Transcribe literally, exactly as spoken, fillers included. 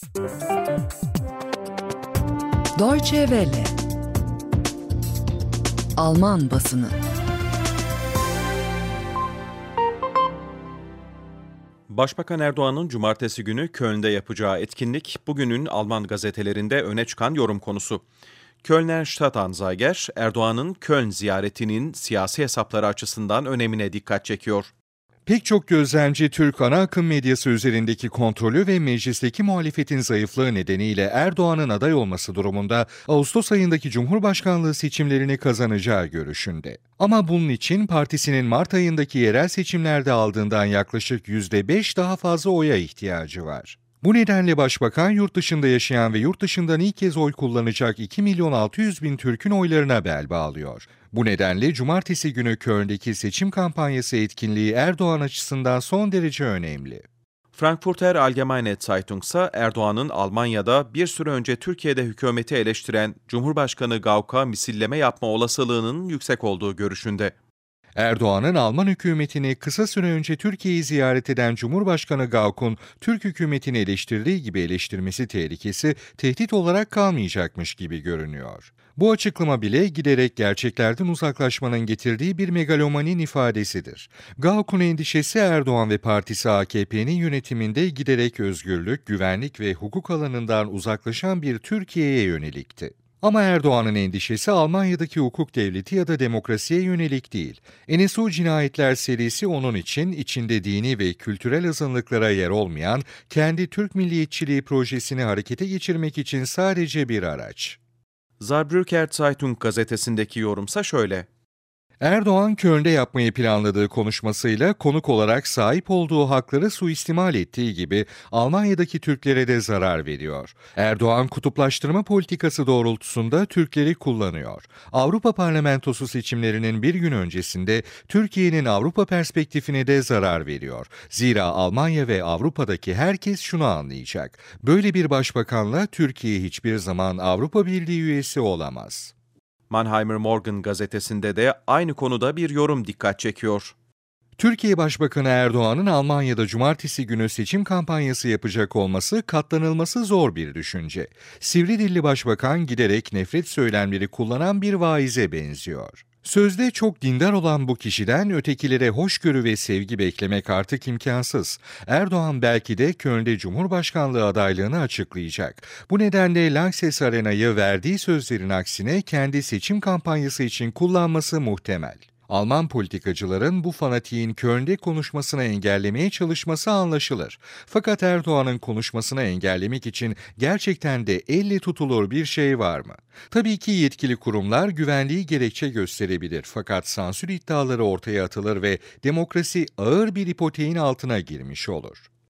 Deutsche Welle. Alman basını. Başbakan Erdoğan'ın cumartesi günü Köln'de yapacağı etkinlik bugünün Alman gazetelerinde öne çıkan yorum konusu. Kölner Stadtanzeiger, Erdoğan'ın Köln ziyaretinin siyasi hesapları açısından önemine dikkat çekiyor. Pek çok gözlemci Türk ana akım medyası üzerindeki kontrolü ve meclisteki muhalefetin zayıflığı nedeniyle Erdoğan'ın aday olması durumunda Ağustos ayındaki Cumhurbaşkanlığı seçimlerini kazanacağı görüşünde. Ama bunun için partisinin Mart ayındaki yerel seçimlerde aldığından yaklaşık yüzde beş daha fazla oya ihtiyacı var. Bu nedenle Başbakan yurt dışında yaşayan ve yurt dışından ilk kez oy kullanacak iki milyon altı yüz bin Türk'ün oylarına bel bağlıyor. Bu nedenle cumartesi günü Köln'deki seçim kampanyası etkinliği Erdoğan açısından son derece önemli. Frankfurter Allgemeine Zeitung ise Erdoğan'ın Almanya'da bir süre önce Türkiye'de hükümeti eleştiren Cumhurbaşkanı Gauck'a misilleme yapma olasılığının yüksek olduğu görüşünde. Erdoğan'ın Alman hükümetini kısa süre önce Türkiye'yi ziyaret eden Cumhurbaşkanı Gauck'un Türk hükümetini eleştirdiği gibi eleştirmesi tehlikesi tehdit olarak kalmayacakmış gibi görünüyor. Bu açıklama bile giderek gerçeklerden uzaklaşmanın getirdiği bir megalomaninin ifadesidir. Gauck'un endişesi Erdoğan ve partisi A K P'nin yönetiminde giderek özgürlük, güvenlik ve hukuk alanından uzaklaşan bir Türkiye'ye yönelikti. Ama Erdoğan'ın endişesi Almanya'daki hukuk devleti ya da demokrasiye yönelik değil. N S U cinayetler serisi onun için içinde dini ve kültürel azınlıklara yer olmayan kendi Türk milliyetçiliği projesini harekete geçirmek için sadece bir araç. Saarbrücker Zeitung gazetesindeki yorumsa şöyle. Erdoğan, Köln'de yapmayı planladığı konuşmasıyla konuk olarak sahip olduğu hakları suistimal ettiği gibi Almanya'daki Türklere de zarar veriyor. Erdoğan, kutuplaştırma politikası doğrultusunda Türkleri kullanıyor. Avrupa Parlamentosu seçimlerinin bir gün öncesinde Türkiye'nin Avrupa perspektifine de zarar veriyor. Zira Almanya ve Avrupa'daki herkes şunu anlayacak. Böyle bir başbakanla Türkiye hiçbir zaman Avrupa Birliği üyesi olamaz. Mannheimer Morgen gazetesinde de aynı konuda bir yorum dikkat çekiyor. Türkiye Başbakanı Erdoğan'ın Almanya'da cumartesi günü seçim kampanyası yapacak olması katlanılması zor bir düşünce. Sivri dilli başbakan giderek nefret söylemleri kullanan bir vaize benziyor. Sözde çok dindar olan bu kişiden ötekilere hoşgörü ve sevgi beklemek artık imkansız. Erdoğan belki de Köln'de Cumhurbaşkanlığı adaylığını açıklayacak. Bu nedenle Lanxess Arena'yı verdiği sözlerin aksine kendi seçim kampanyası için kullanması muhtemel. Alman politikacıların bu fanatiğin Köln'de konuşmasını engellemeye çalışması anlaşılır. Fakat Erdoğan'ın konuşmasını engellemek için gerçekten de elle tutulur bir şey var mı? Tabii ki yetkili kurumlar güvenliği gerekçe gösterebilir fakat sansür iddiaları ortaya atılır ve demokrasi ağır bir ipoteğin altına girmiş olur.